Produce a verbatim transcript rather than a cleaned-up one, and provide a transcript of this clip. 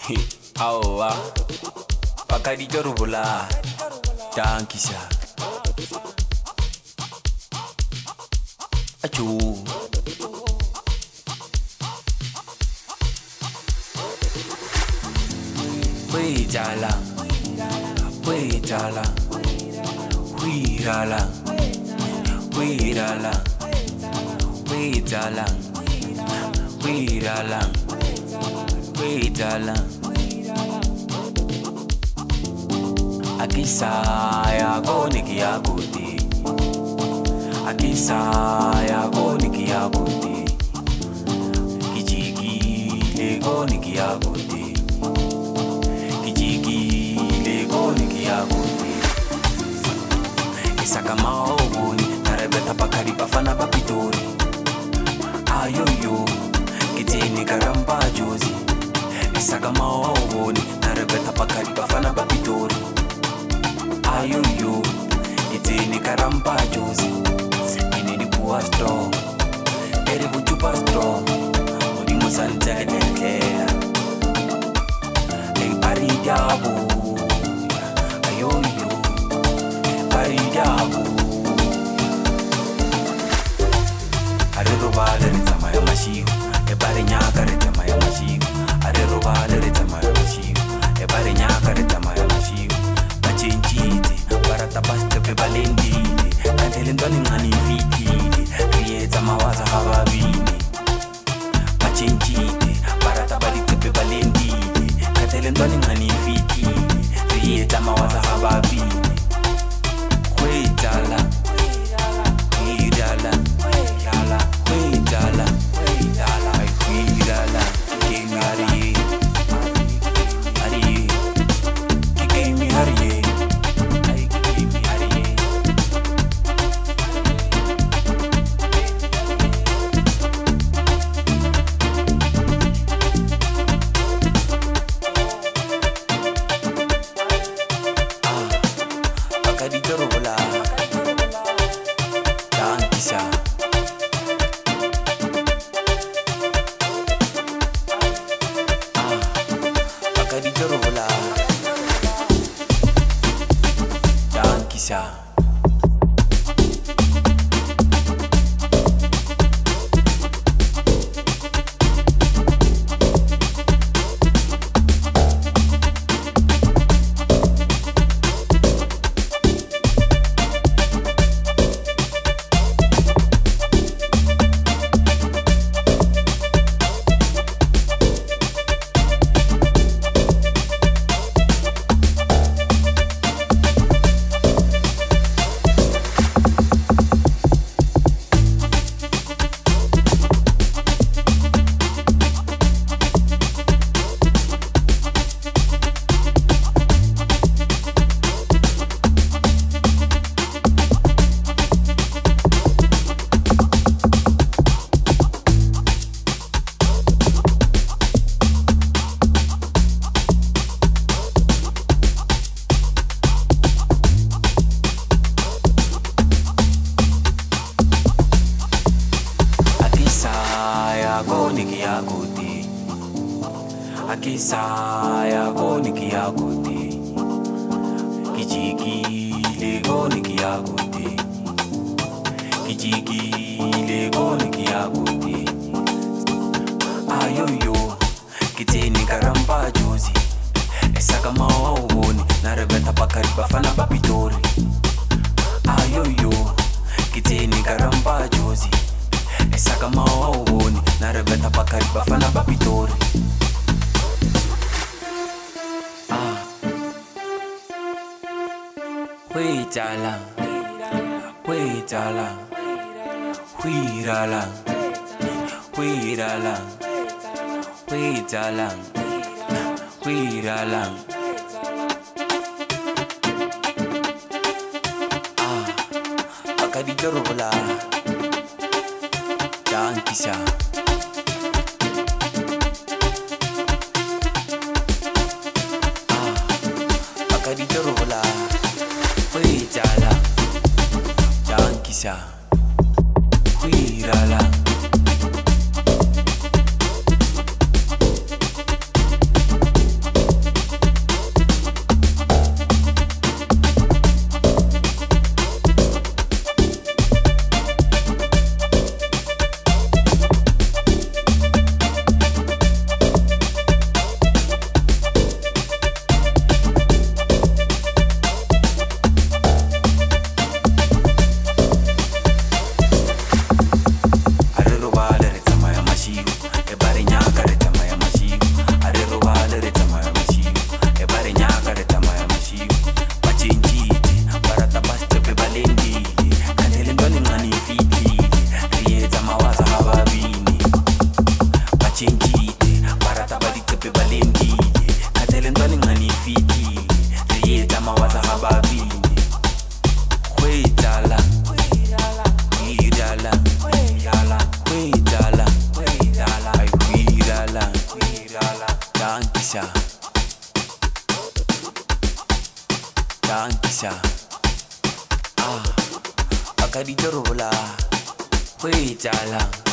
Aowa Bakadito Rubola Dankisha Achu Hui jala Hui jala Hui rala Hui rala Hui jala Hui rala Hui jala Akisaya goni kiabuti Akisaya goni kiabuti Kijiki le goni kiabuti Kijiki le goni kiabuti Isaka maogoni narebeta pakari bafana bapitori Ayoyo kitini karamba jozi Isaka maogoni narebeta pakari bafana bapitori Ayoyo, itini karamba jozi Inini buwa strong Eri bujupa strong Mudi musanta etekea Eri pari diabu Ayoyo, pari diabu Are robale ritama ya mashiu E pari nyaka ritama ya mashiu Are robale ritama ya mashiu E pari nyaka ritama ya mashiu Chinchiti, para tapaste prevalentiti Cantelendoni ngani fititi Rieta mawaza hababini Machinchiti, para tabalite prevalentiti Cantelendoni ngani fititi Rieta mawaza hababini Huitala Huitala Huitala Huitala Huitala Huitala Kimari Ari Kikimi Ari Akisaya goni kiaguti Kijiki le goni kiaguti Kijiki le goni kiaguti Ayoyo kitini karamba jozi Esaka maogoni narebeta pakari bafana bapitori Ayoyo kitini karamba jozi Esaka maogoni narebeta pakari bafana bapitori Huitala, huitala, huirala, huirala, huitala, huirala. Ah, Bakadito Rubola, Dankisha. Ah, Bakadito Rubola. Huitala, Dankisha, Huirala. Dankisha. Dankisha. Ah, akaditorola. Wait, ala.